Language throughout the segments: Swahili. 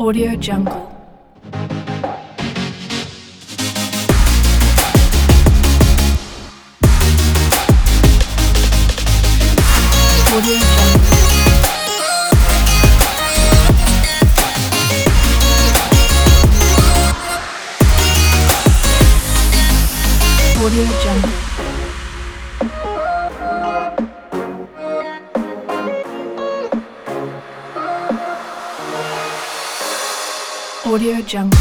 Audio Jungle. Audio Jungle. Audio Jungle. Audio Jungle.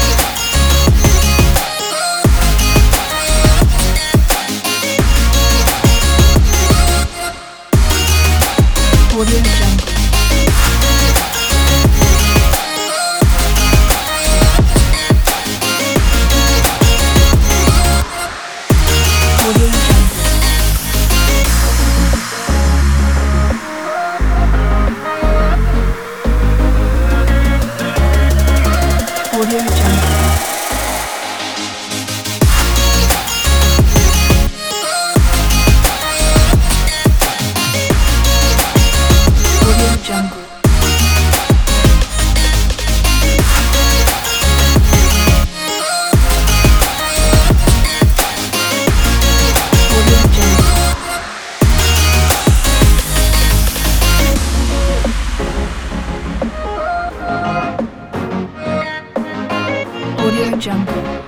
Audio Jungle. Audio Jungle. Audio Jungle. Audio Jungle. Audio Jungle. Audio Jungle.